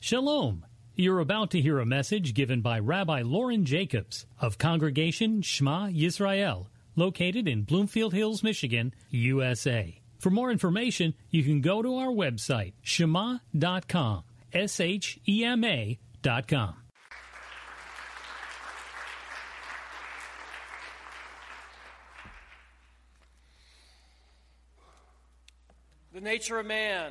Shalom. You're about to hear a message given by Rabbi Lauren Jacobs of Congregation Shema Yisrael, located in Bloomfield Hills, Michigan, USA. For more information, you can go to our website, shema.com, shema.com. The nature of man,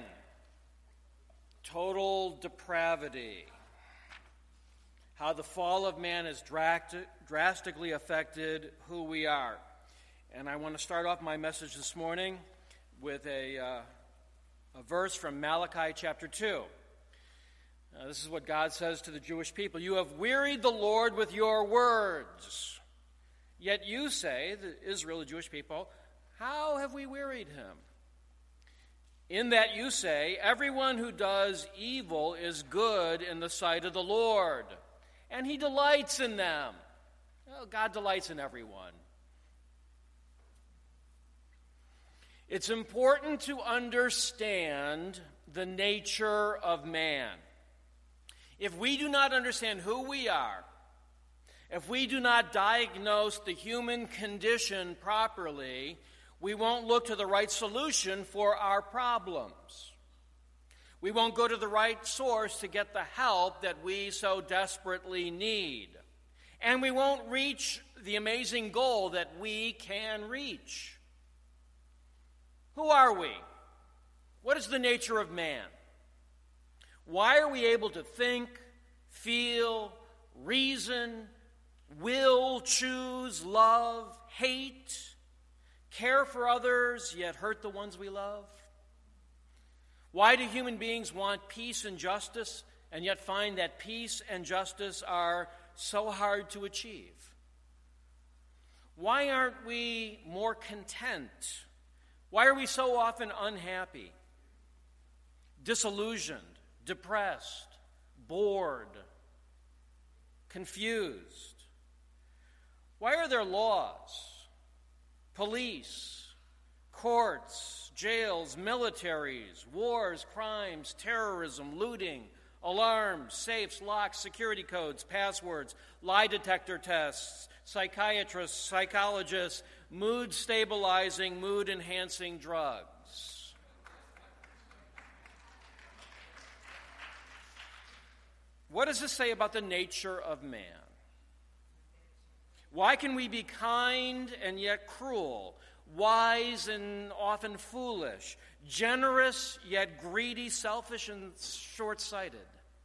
total depravity, how the fall of man has drastically affected who we are. And I want to start off my message this morning with a verse from Malachi chapter 2. This is what God says to the Jewish people. You have wearied the Lord with your words. Yet you say, Israel, the Jewish people, how have we wearied him? In that you say, everyone who does evil is good in the sight of the Lord, and he delights in them. Well, God delights in everyone. It's important to understand the nature of man. If we do not understand who we are, if we do not diagnose the human condition properly, we won't look to the right solution for our problems. We won't go to the right source to get the help that we so desperately need. And we won't reach the amazing goal that we can reach. Who are we? What is the nature of man? Why are we able to think, feel, reason, will, choose, love, hate, care for others, yet hurt the ones we love? Why do human beings want peace and justice, and yet find that peace and justice are so hard to achieve? Why aren't we more content? Why are we so often unhappy, disillusioned, depressed, bored, confused? Why are there laws, police, courts, jails, militaries, wars, crimes, terrorism, looting, alarms, safes, locks, security codes, passwords, lie detector tests, psychiatrists, psychologists, mood-stabilizing, mood-enhancing drugs? What does this say about the nature of man? Why can we be kind and yet cruel, wise and often foolish, generous yet greedy, selfish and short-sighted?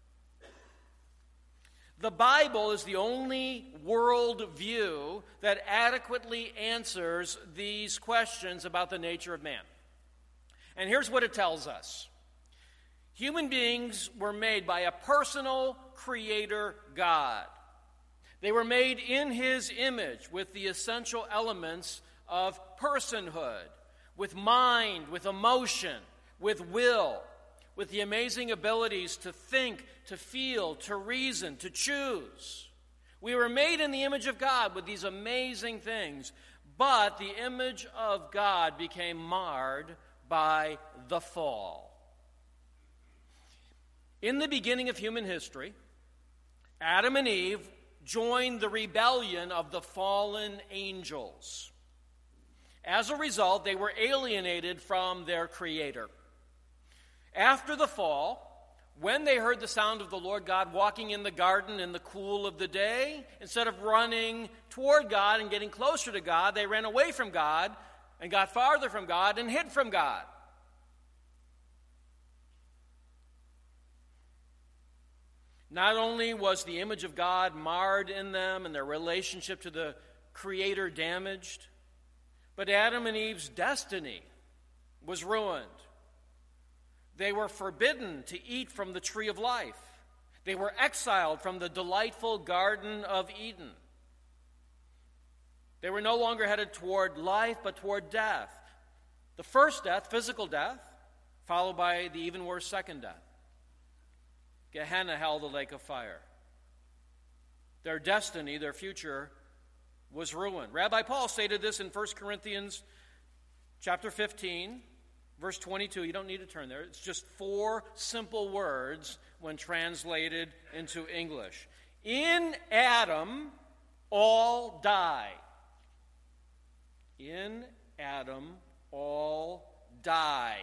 The Bible is the only world view that adequately answers these questions about the nature of man. And here's what it tells us. Human beings were made by a personal creator God. They were made in his image with the essential elements of personhood, with mind, with emotion, with will, with the amazing abilities to think, to feel, to reason, to choose. We were made in the image of God with these amazing things, but the image of God became marred by the fall. In the beginning of human history, Adam and Eve joined the rebellion of the fallen angels. As a result, they were alienated from their Creator. After the fall, when they heard the sound of the Lord God walking in the garden in the cool of the day, instead of running toward God and getting closer to God, they ran away from God and got farther from God and hid from God. Not only was the image of God marred in them and their relationship to the Creator damaged, but Adam and Eve's destiny was ruined. They were forbidden to eat from the tree of life. They were exiled from the delightful Garden of Eden. They were no longer headed toward life, but toward death. The first death, physical death, followed by the even worse second death. Gehenna, hell, the lake of fire. Their destiny, their future, was ruined. Rabbi Paul stated this in 1 Corinthians chapter 15, verse 22, you don't need to turn there. It's just 4 simple words when translated into English. In Adam, all die. In Adam, all die.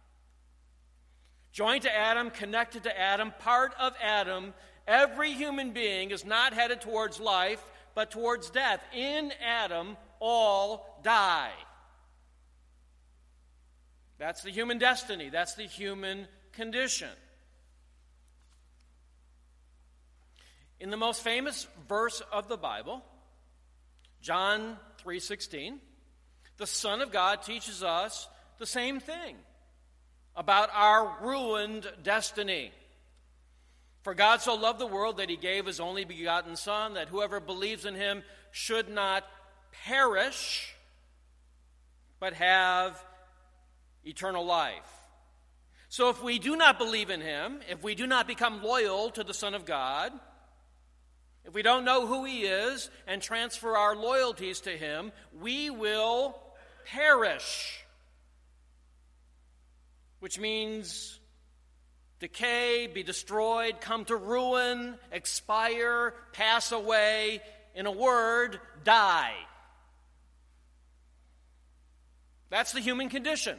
Joined to Adam, connected to Adam, part of Adam, every human being is not headed towards life, but towards death. In Adam, all die. That's the human destiny. That's the human condition. In the most famous verse of the Bible, John 3:16, the Son of God teaches us the same thing about our ruined destiny. For God so loved the world that he gave his only begotten Son, that whoever believes in him should not perish, but have eternal life. So if we do not believe in him, if we do not become loyal to the Son of God, if we don't know who he is and transfer our loyalties to him, we will perish. Which means decay, be destroyed, come to ruin, expire, pass away. In a word, die. That's the human condition.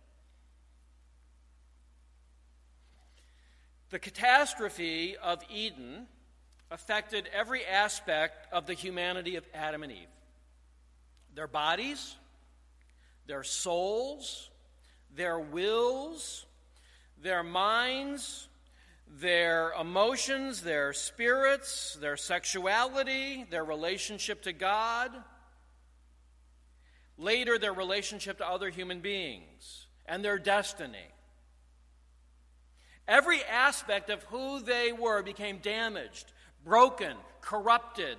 The catastrophe of Eden affected every aspect of the humanity of Adam and Eve. Their bodies, their souls, their wills, their minds, their emotions, their spirits, their sexuality, their relationship to God, later their relationship to other human beings, and their destiny. Every aspect of who they were became damaged, broken, corrupted.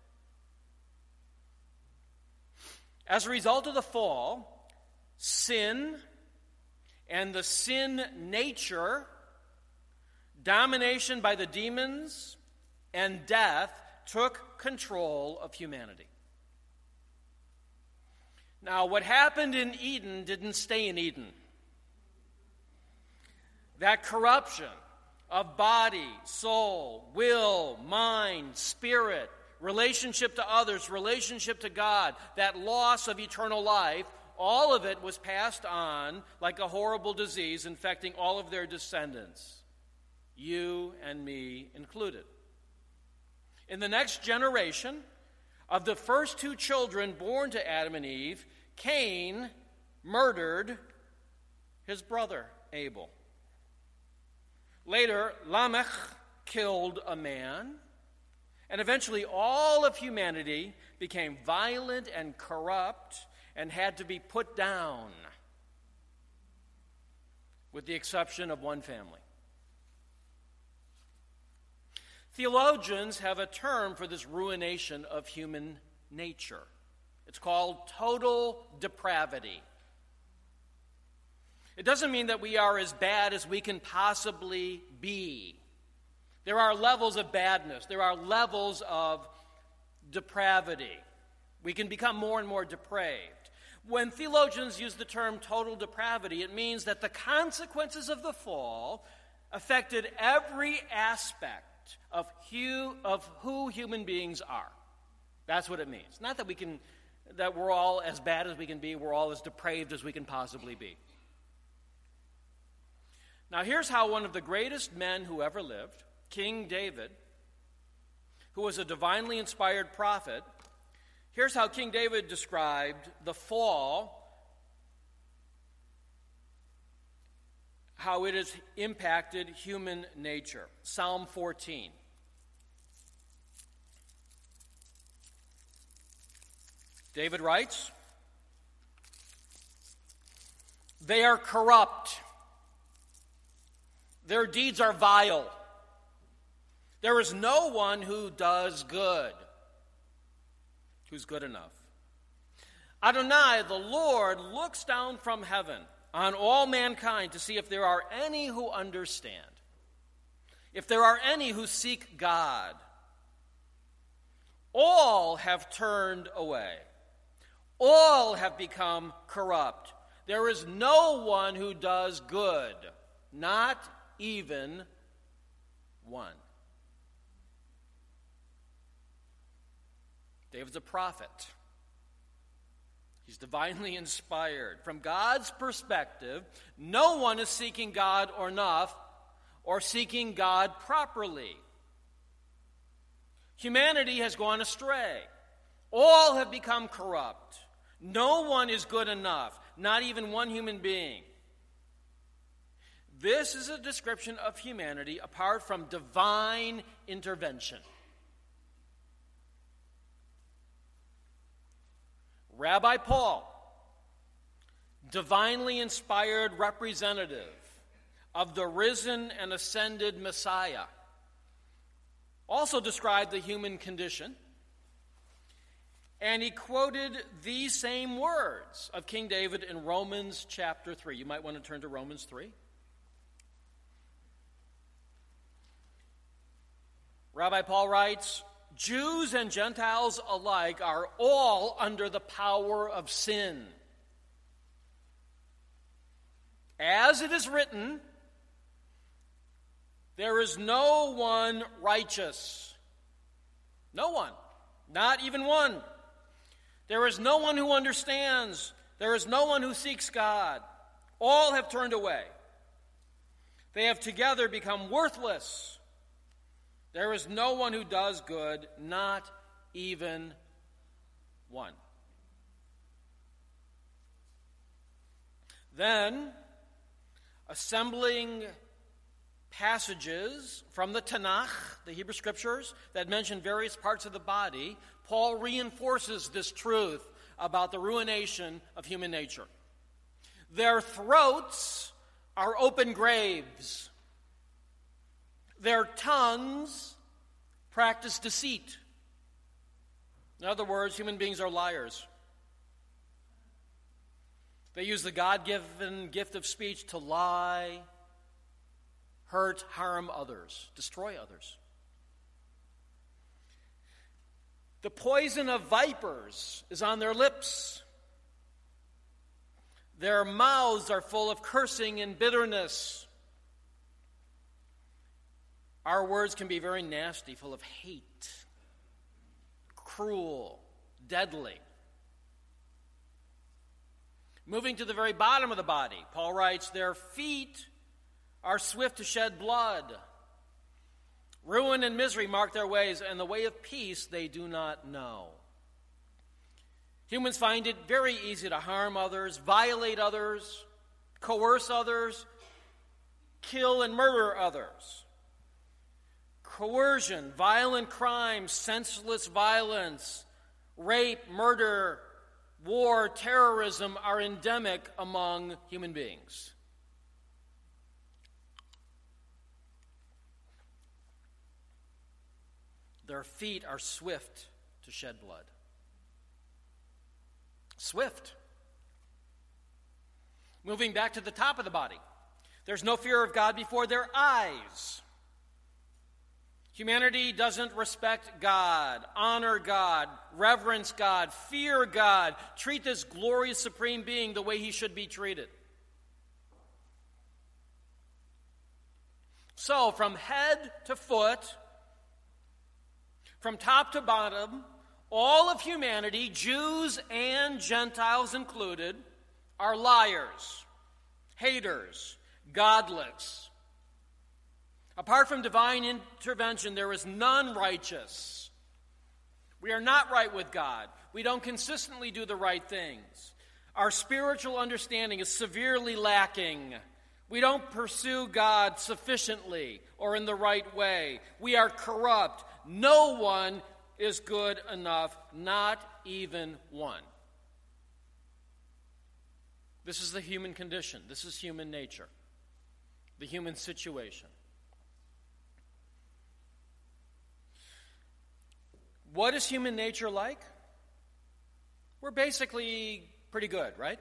As a result of the fall, sin and the sin nature, domination by the demons, and death took control of humanity. Now, what happened in Eden didn't stay in Eden. That corruption of body, soul, will, mind, spirit, relationship to others, relationship to God, that loss of eternal life, all of it was passed on like a horrible disease infecting all of their descendants, you and me included. In the next generation, of the first 2 children born to Adam and Eve, Cain murdered his brother Abel. Later, Lamech killed a man, and eventually all of humanity became violent and corrupt and had to be put down, with the exception of one family. Theologians have a term for this ruination of human nature. It's called total depravity. It doesn't mean that we are as bad as we can possibly be. There are levels of badness. There are levels of depravity. We can become more and more depraved. When theologians use the term total depravity, it means that the consequences of the fall affected every aspect of who human beings are. That's what it means. Not that we're all as bad as we can be, we're all as depraved as we can possibly be. Now, here's how one of the greatest men who ever lived, King David, who was a divinely inspired prophet, here's how King David described the fall, how it has impacted human nature. Psalm 14. David writes, "They are corrupt. Their deeds are vile. There is no one who does good." Who's good enough? Adonai, the Lord, looks down from heaven on all mankind to see if there are any who understand, if there are any who seek God. All have turned away. All have become corrupt. There is no one who does good, not even one. David's a prophet. He's divinely inspired. From God's perspective, no one is seeking God enough or seeking God properly. Humanity has gone astray. All have become corrupt. No one is good enough, not even one human being. This is a description of humanity apart from divine intervention. Rabbi Paul, divinely inspired representative of the risen and ascended Messiah, also described the human condition, and he quoted these same words of King David in Romans chapter 3. You might want to turn to Romans 3. Rabbi Paul writes, Jews and Gentiles alike are all under the power of sin. As it is written, there is no one righteous. No one. Not even one. There is no one who understands. There is no one who seeks God. All have turned away. They have together become worthless. There is no one who does good, not even one. Then, assembling passages from the Tanakh, the Hebrew Scriptures, that mention various parts of the body, Paul reinforces this truth about the ruination of human nature. Their throats are open graves. Their tongues practice deceit. In other words, human beings are liars. They use the God-given gift of speech to lie, hurt, harm others, destroy others. The poison of vipers is on their lips. Their mouths are full of cursing and bitterness. Our words can be very nasty, full of hate, cruel, deadly. Moving to the very bottom of the body, Paul writes, their feet are swift to shed blood. Ruin and misery mark their ways, and the way of peace they do not know. Humans find it very easy to harm others, violate others, coerce others, kill and murder others. Coercion, violent crimes, senseless violence, rape, murder, war, terrorism are endemic among human beings. Their feet are swift to shed blood. Swift. Moving back to the top of the body. There's no fear of God before their eyes. Humanity doesn't respect God, honor God, reverence God, fear God, treat this glorious supreme being the way he should be treated. So, from head to foot, from top to bottom, all of humanity, Jews and Gentiles included, are liars, haters, godless. Apart from divine intervention, there is none righteous. We are not right with God. We don't consistently do the right things. Our spiritual understanding is severely lacking. We don't pursue God sufficiently or in the right way. We are corrupt. No one is good enough, not even one. This is the human condition. This is human nature, the human situation. What is human nature like? We're basically pretty good, right?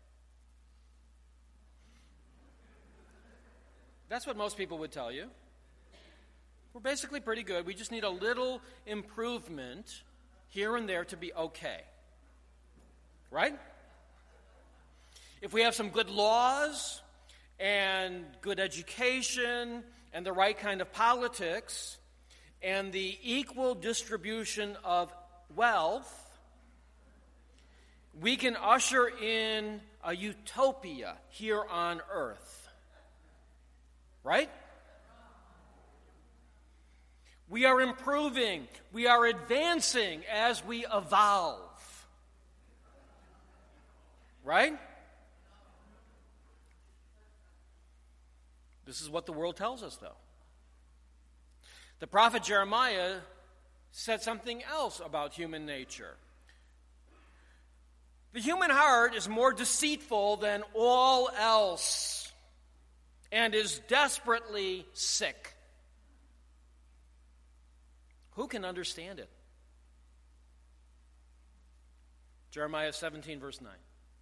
That's what most people would tell you. We're basically pretty good. We just need a little improvement here and there to be okay. Right? If we have some good laws and good education and the right kind of politics and the equal distribution of wealth, we can usher in a utopia here on earth. Right? We are improving. We are advancing as we evolve. Right? This is what the world tells us, though. The prophet Jeremiah said something else about human nature. The human heart is more deceitful than all else and is desperately sick. Who can understand it? Jeremiah 17, verse 9.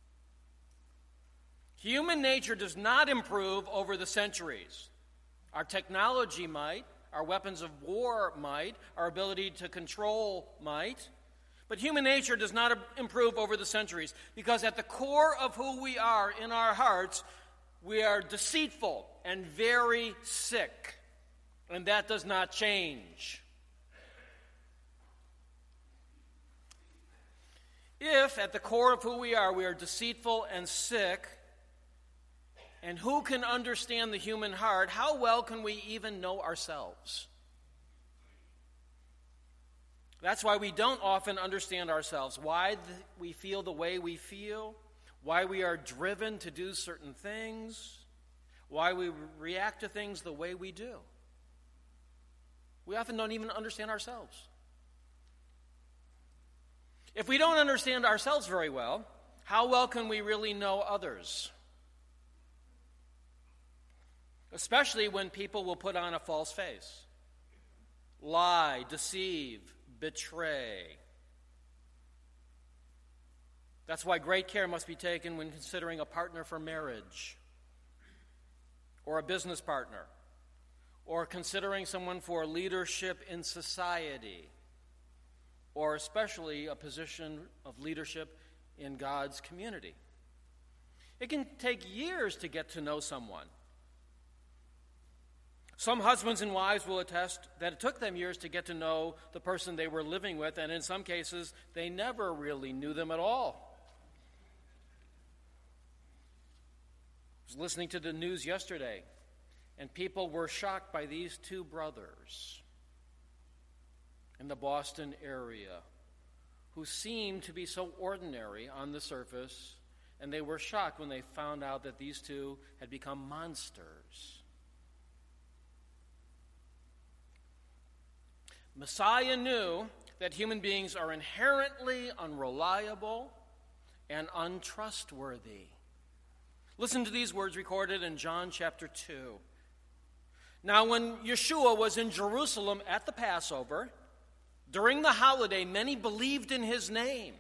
Human nature does not improve over the centuries. Our technology might, our weapons of war might, our ability to control might, but human nature does not improve over the centuries, because at the core of who we are in our hearts, we are deceitful and very sick, and that does not change. If at the core of who we are deceitful and sick, and who can understand the human heart, how well can we even know ourselves? That's why we don't often understand ourselves, why we feel the way we feel, why we are driven to do certain things, why we react to things the way we do. We often don't even understand ourselves. If we don't understand ourselves very well, how well can we really know others? Especially when people will put on a false face, lie, deceive, betray. That's why great care must be taken when considering a partner for marriage, or a business partner, or considering someone for leadership in society, or especially a position of leadership in God's community. It can take years to get to know someone. Some husbands and wives will attest that it took them years to get to know the person they were living with, and in some cases, they never really knew them at all. I was listening to the news yesterday, and people were shocked by these two brothers in the Boston area who seemed to be so ordinary on the surface, and they were shocked when they found out that these two had become monsters. Messiah knew that human beings are inherently unreliable and untrustworthy. Listen to these words recorded in John chapter 2. Now, when Yeshua was in Jerusalem at the Passover, during the holiday, many believed in his name,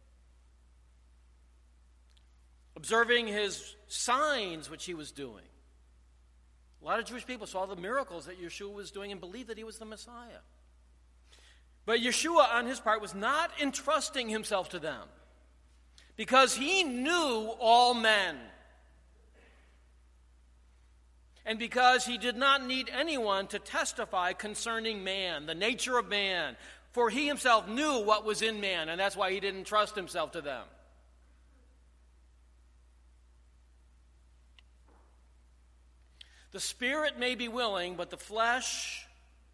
observing his signs which he was doing. A lot of Jewish people saw the miracles that Yeshua was doing and believed that he was the Messiah. But Yeshua, on his part, was not entrusting himself to them because he knew all men. And because he did not need anyone to testify concerning man, the nature of man, for he himself knew what was in man, and that's why he didn't trust himself to them. The spirit may be willing, but the flesh,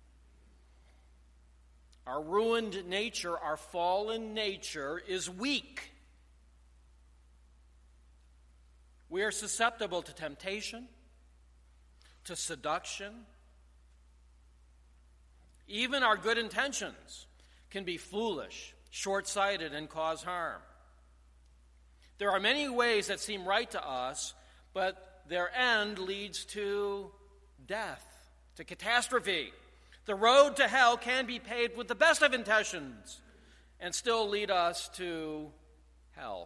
our ruined nature, our fallen nature, is weak. We are susceptible to temptation, to seduction. Even our good intentions can be foolish, short-sighted, and cause harm. There are many ways that seem right to us, but their end leads to death, to catastrophe. The road to hell can be paved with the best of intentions and still lead us to hell.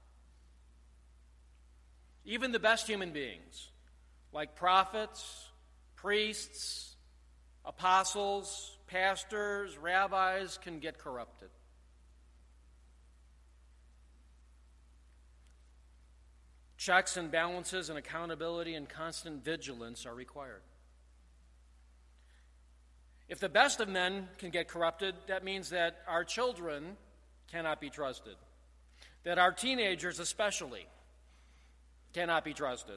Even the best human beings, like prophets, priests, apostles, pastors, rabbis, can get corrupted. Checks and balances and accountability and constant vigilance are required. If the best of men can get corrupted, that means that our children cannot be trusted, that our teenagers especially cannot be trusted,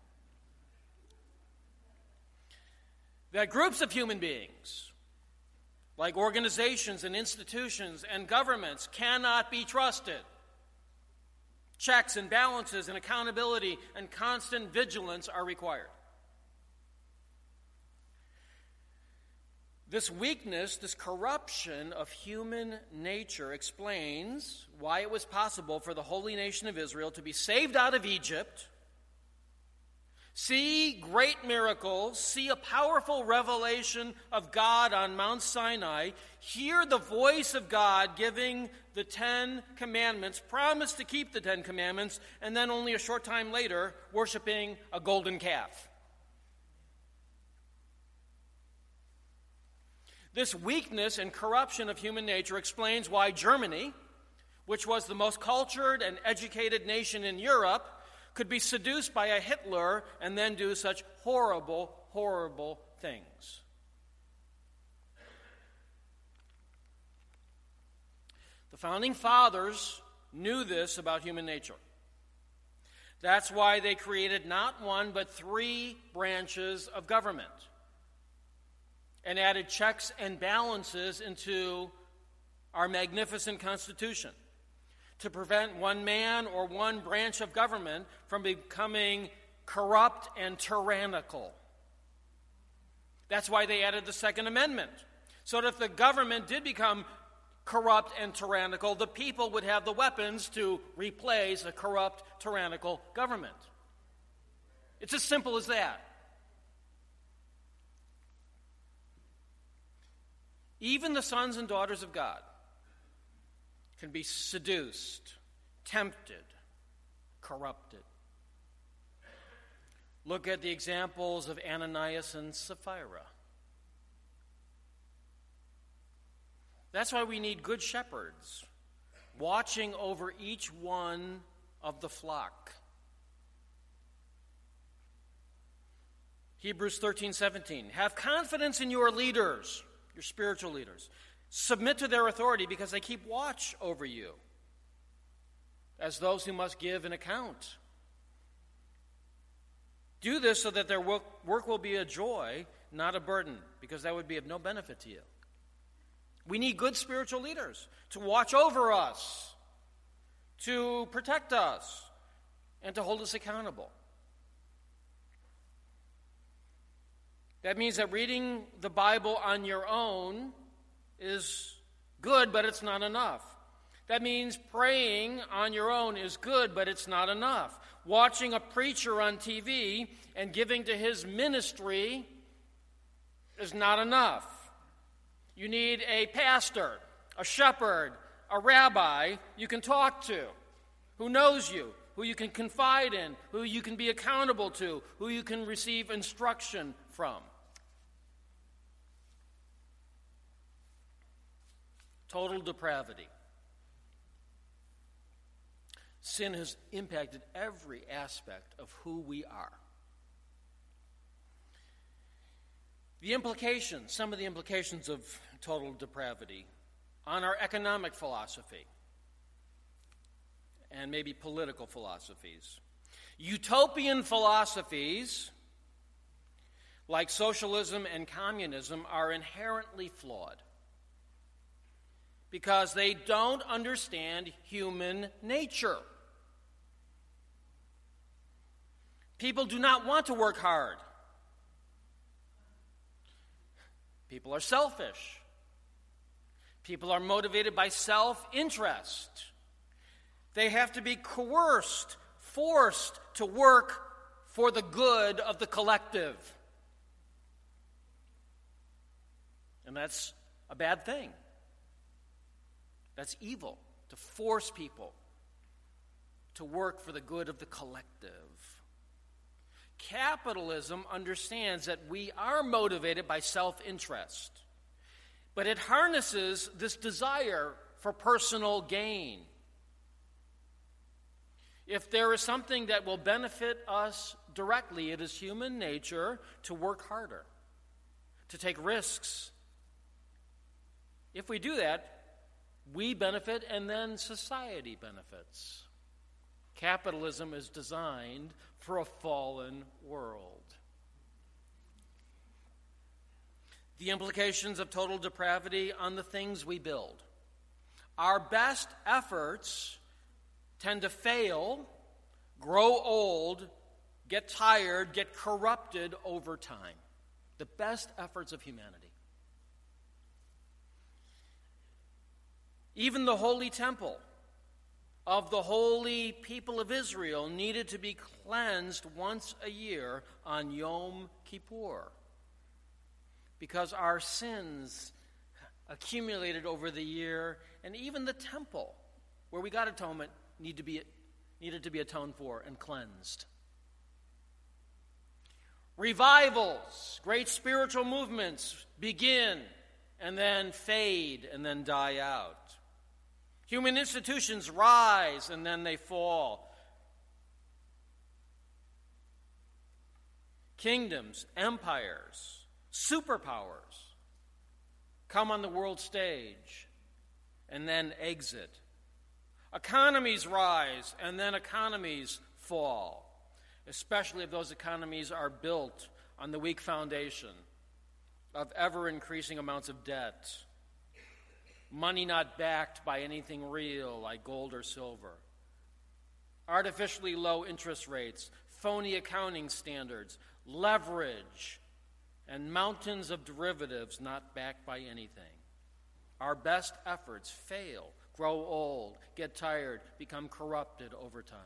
that groups of human beings, like organizations and institutions and governments, cannot be trusted. Checks and balances and accountability and constant vigilance are required. This weakness, this corruption of human nature explains why it was possible for the holy nation of Israel to be saved out of Egypt, see great miracles, see a powerful revelation of God on Mount Sinai, hear the voice of God giving the 10 Commandments, promise to keep the 10 Commandments, and then only a short time later, worshiping a golden calf. This weakness and corruption of human nature explains why Germany, which was the most cultured and educated nation in Europe, could be seduced by a Hitler and then do such horrible, horrible things. The founding fathers knew this about human nature. That's why they created not one but 3 branches of government and added checks and balances into our magnificent Constitution to prevent one man or one branch of government from becoming corrupt and tyrannical. That's why they added the Second Amendment, so that if the government did become corrupt and tyrannical, the people would have the weapons to replace a corrupt, tyrannical government. It's as simple as that. Even the sons and daughters of God can be seduced, tempted, corrupted. Look at the examples of Ananias and Sapphira. That's why we need good shepherds watching over each one of the flock. Hebrews 13:17. Have confidence in your leaders, your spiritual leaders. Submit to their authority because they keep watch over you as those who must give an account. Do this so that their work will be a joy, not a burden, because that would be of no benefit to you. We need good spiritual leaders to watch over us, to protect us, and to hold us accountable. That means that reading the Bible on your own is good, but it's not enough. That means praying on your own is good, but it's not enough. Watching a preacher on TV and giving to his ministry is not enough. You need a pastor, a shepherd, a rabbi you can talk to, who knows you, who you can confide in, who you can be accountable to, who you can receive instruction from. Total depravity. Sin has impacted every aspect of who we are. Some of the implications of total depravity on our economic philosophy and maybe political philosophies. Utopian philosophies like socialism and communism are inherently flawed because they don't understand human nature. People do not want to work hard. People are selfish. People are motivated by self-interest. They have to be coerced, forced to work for the good of the collective. And that's a bad thing. That's evil, to force people to work for the good of the collective. Capitalism understands that we are motivated by self-interest, but it harnesses this desire for personal gain. If there is something that will benefit us directly, it is human nature to work harder, to take risks. If we do that, we benefit and then society benefits. Capitalism is designed for a fallen world. The implications of total depravity on the things we build. Our best efforts tend to fail, grow old, get tired, get corrupted over time. The best efforts of humanity. Even the holy temple of the holy people of Israel needed to be cleansed once a year on Yom Kippur, because our sins accumulated over the year, and even the temple where we got atonement needed to be atoned for and cleansed. Revivals, great spiritual movements begin and then fade and then die out. Human institutions rise and then they fall. Kingdoms, empires, superpowers come on the world stage and then exit. Economies rise and then economies fall, especially if those economies are built on the weak foundation of ever-increasing amounts of debt, money not backed by anything real like gold or silver, artificially low interest rates, phony accounting standards, leverage, and mountains of derivatives not backed by anything. Our best efforts fail, grow old, get tired, become corrupted over time.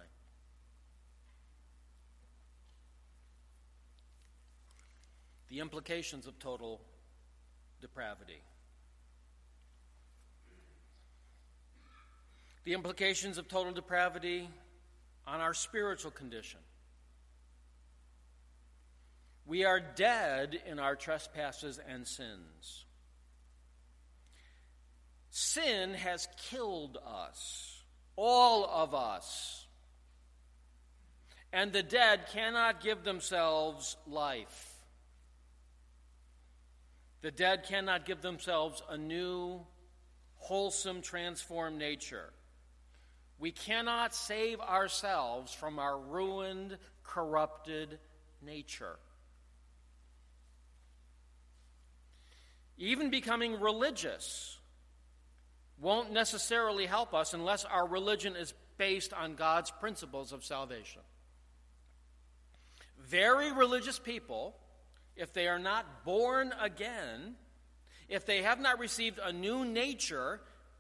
The implications of total depravity. The implications of total depravity on our spiritual condition. We are dead in our trespasses and sins. Sin has killed us, all of us. And the dead cannot give themselves life. The dead cannot give themselves a new, wholesome, transformed nature. We cannot save ourselves from our ruined, corrupted nature. Even becoming religious won't necessarily help us unless our religion is based on God's principles of salvation. Very religious people, if they are not born again, if they have not received a new nature,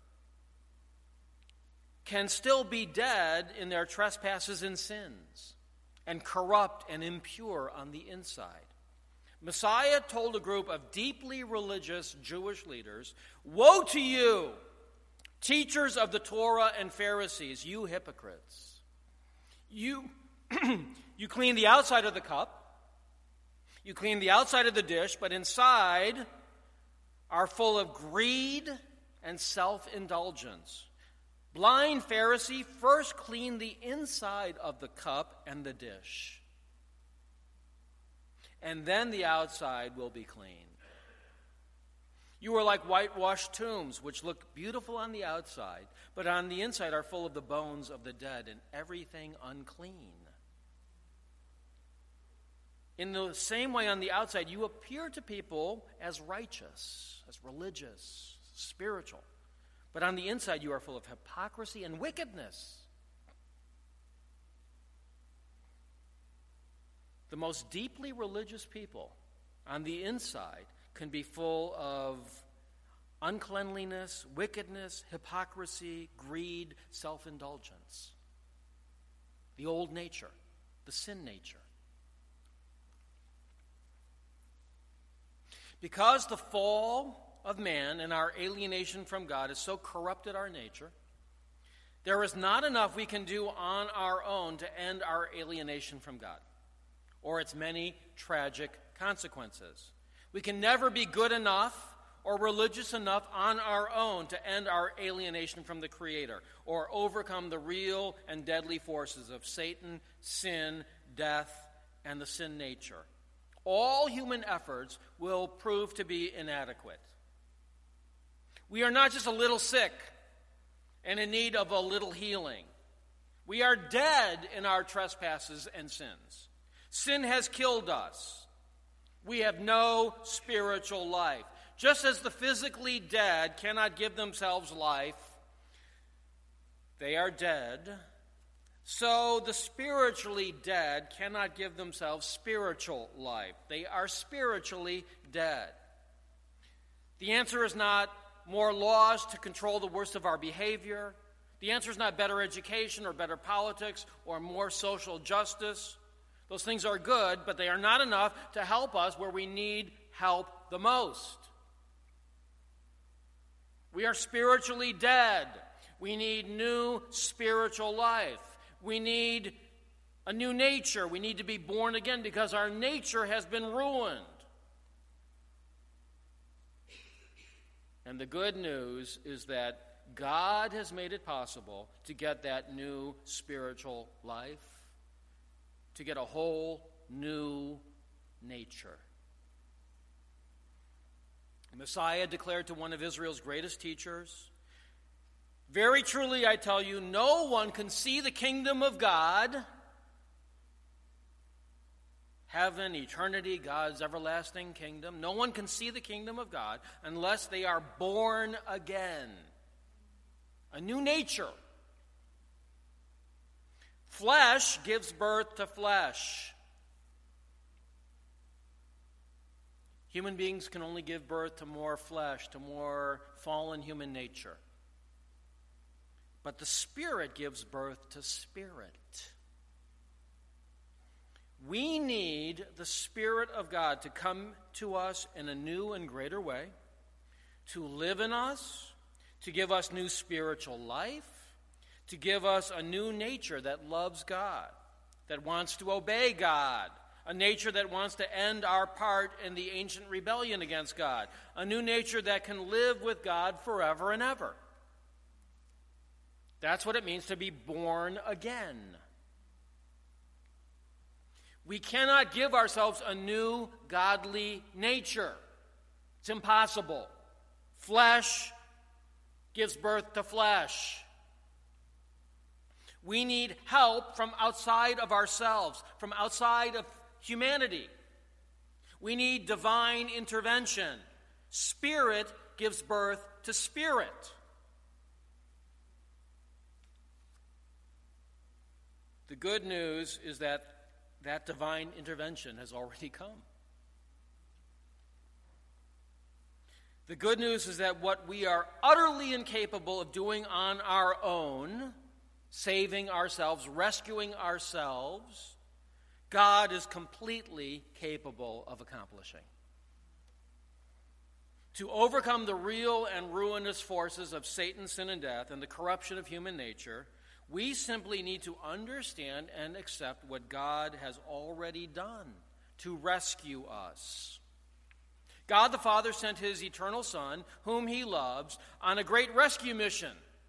can still be dead in their trespasses and sins, and corrupt and impure on the inside. Messiah told a group of deeply religious Jewish leaders, "Woe to you, teachers of the Torah and Pharisees, you hypocrites! You clean the outside of the cup, you clean the outside of the dish, but inside are full of greed and self-indulgence. Blind Pharisee, first clean the inside of the cup and the dish, and then the outside will be clean. You are like whitewashed tombs, which look beautiful on the outside, but on the inside are full of the bones of the dead and everything unclean. In the same way, on the outside, you appear to people as righteous, as religious, spiritual. But on the inside, you are full of hypocrisy and wickedness." The most deeply religious people on the inside can be full of uncleanliness, wickedness, hypocrisy, greed, self-indulgence. The old nature, the sin nature. Because the fall of man and our alienation from God has so corrupted our nature, there is not enough we can do on our own to end our alienation from God, or its many tragic consequences. We can never be good enough or religious enough on our own to end our alienation from the Creator or overcome the real and deadly forces of Satan, sin, death, and the sin nature. All human efforts will prove to be inadequate. We are not just a little sick and in need of a little healing. We are dead in our trespasses and sins. Sin has killed us. We have no spiritual life. Just as the physically dead cannot give themselves life, they are dead, so the spiritually dead cannot give themselves spiritual life. They are spiritually dead. The answer is not more laws to control the worst of our behavior. The answer is not better education or better politics or more social justice. Those things are good, but they are not enough to help us where we need help the most. We are spiritually dead. We need new spiritual life. We need a new nature. We need to be born again because our nature has been ruined. And the good news is that God has made it possible to get that new spiritual life, to get a whole new nature. The Messiah declared to one of Israel's greatest teachers, "Very truly I tell you, no one can see the kingdom of God," heaven, eternity, God's everlasting kingdom. No one can see the kingdom of God unless they are born again. A new nature. Flesh gives birth to flesh. Human beings can only give birth to more flesh, to more fallen human nature. But the Spirit gives birth to spirit. We need the Spirit of God to come to us in a new and greater way, to live in us, to give us new spiritual life, to give us a new nature that loves God, that wants to obey God, a nature that wants to end our part in the ancient rebellion against God, a new nature that can live with God forever and ever. That's what it means to be born again. We cannot give ourselves a new godly nature. It's impossible. Flesh gives birth to flesh. We need help from outside of ourselves, from outside of humanity. We need divine intervention. Spirit gives birth to spirit. The good news is that divine intervention has already come. The good news is that what we are utterly incapable of doing on our own, saving ourselves, rescuing ourselves, God is completely capable of accomplishing. To overcome the real and ruinous forces of Satan, sin, and death, and the corruption of human nature, we simply need to understand and accept what God has already done to rescue us. God the Father sent his eternal Son, whom he loves, on a great rescue mission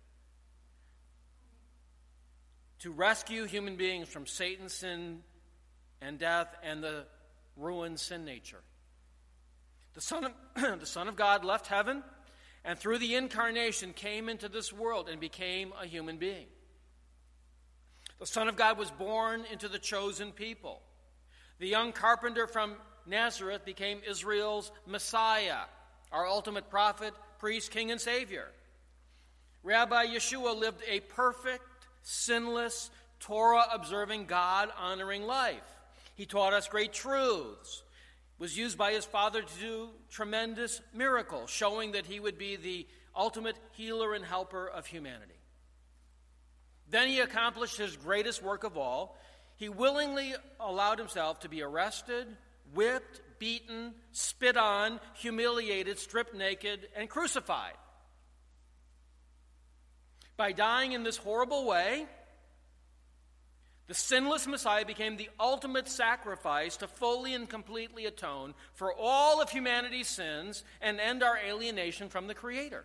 to rescue human beings from Satan's sin and death and the ruined sin nature. The Son of God left heaven and through the incarnation came into this world and became a human being. The Son of God was born into the chosen people. The young carpenter from Nazareth became Israel's Messiah, our ultimate prophet, priest, king, and Savior. Rabbi Yeshua lived a perfect, sinless, Torah-observing, God-honoring life. He taught us great truths, was used by his Father to do tremendous miracles, showing that he would be the ultimate healer and helper of humanity. Then he accomplished his greatest work of all. He willingly allowed himself to be arrested, whipped, beaten, spit on, humiliated, stripped naked, and crucified. By dying in this horrible way, The sinless Messiah became the ultimate sacrifice to fully and completely atone for all of humanity's sins and end our alienation from the Creator.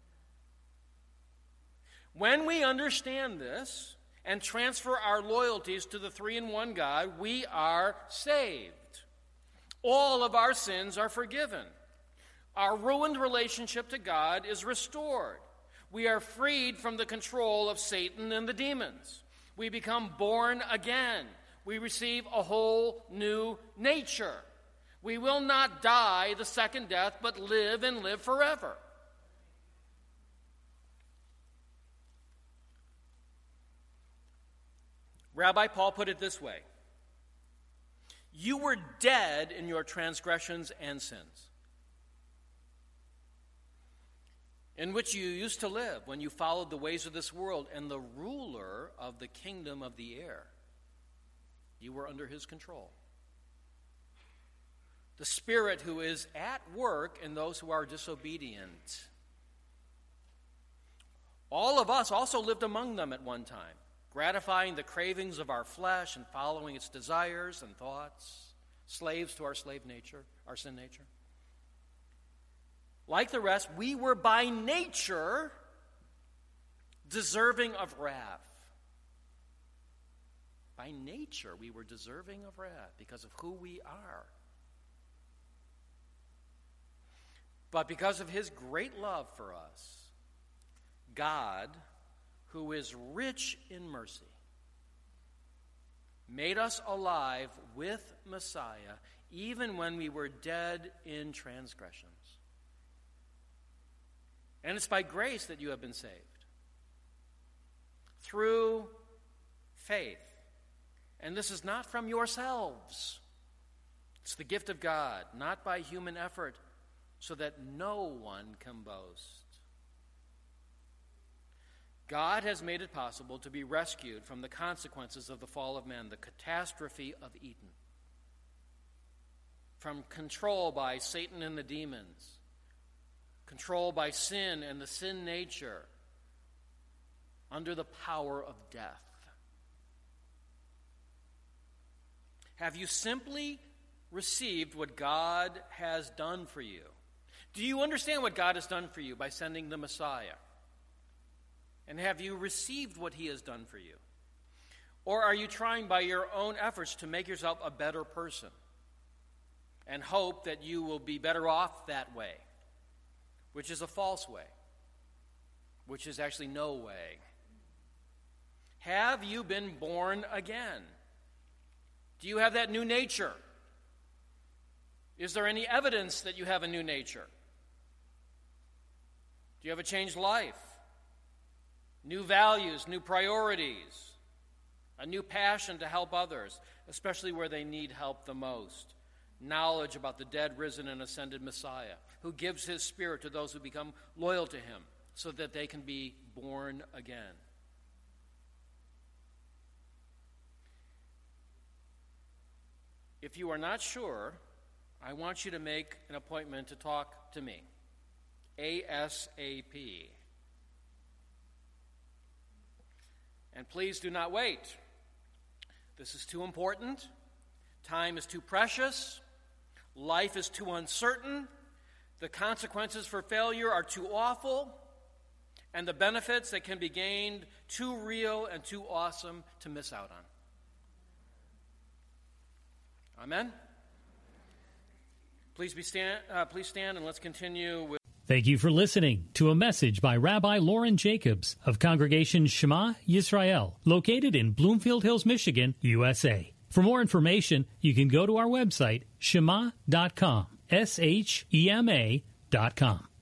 When we understand this and transfer our loyalties to the three-in-one God, we are saved. All of our sins are forgiven. Our ruined relationship to God is restored. We are freed from the control of Satan and the demons. We become born again. We receive a whole new nature. We will not die the second death, but live and live forever. Rabbi Paul put it this way: you were dead in your transgressions and sins, in which you used to live when you followed the ways of this world and the ruler of the kingdom of the air. You were under his control. The Spirit who is at work in those who are disobedient. All of us also lived among them at one time, gratifying the cravings of our flesh and following its desires and thoughts, slaves to our slave nature, our sin nature. Like the rest, we were by nature deserving of wrath. By nature, we were deserving of wrath because of who we are. But because of his great love for us, God, who is rich in mercy, made us alive with Messiah even when we were dead in transgressions. And it's by grace that you have been saved, through faith. And this is not from yourselves. It's the gift of God, not by human effort, so that no one can boast. God has made it possible to be rescued from the consequences of the fall of man, the catastrophe of Eden, from control by Satan and the demons, control by sin and the sin nature, under the power of death. Have you simply received what God has done for you? Do you understand what God has done for you by sending the Messiah? And have you received what he has done for you? Or are you trying by your own efforts to make yourself a better person and hope that you will be better off that way, which is a false way, which is actually no way? Have you been born again? Do you have that new nature? Is there any evidence that you have a new nature? Do you have a changed life? New values, new priorities, a new passion to help others, especially where they need help the most. Knowledge about the dead, risen, and ascended Messiah, who gives his Spirit to those who become loyal to him so that they can be born again. If you are not sure, I want you to make an appointment to talk to me, ASAP. And please do not wait. This is too important. Time is too precious. Life is too uncertain. The consequences for failure are too awful. And the benefits that can be gained too real and too awesome to miss out on. Amen? Please stand and let's continue with... Thank you for listening to a message by Rabbi Loren Jacobs of Congregation Shema Yisrael, located in Bloomfield Hills, Michigan, USA. For more information, you can go to our website, shema.com, shema.com.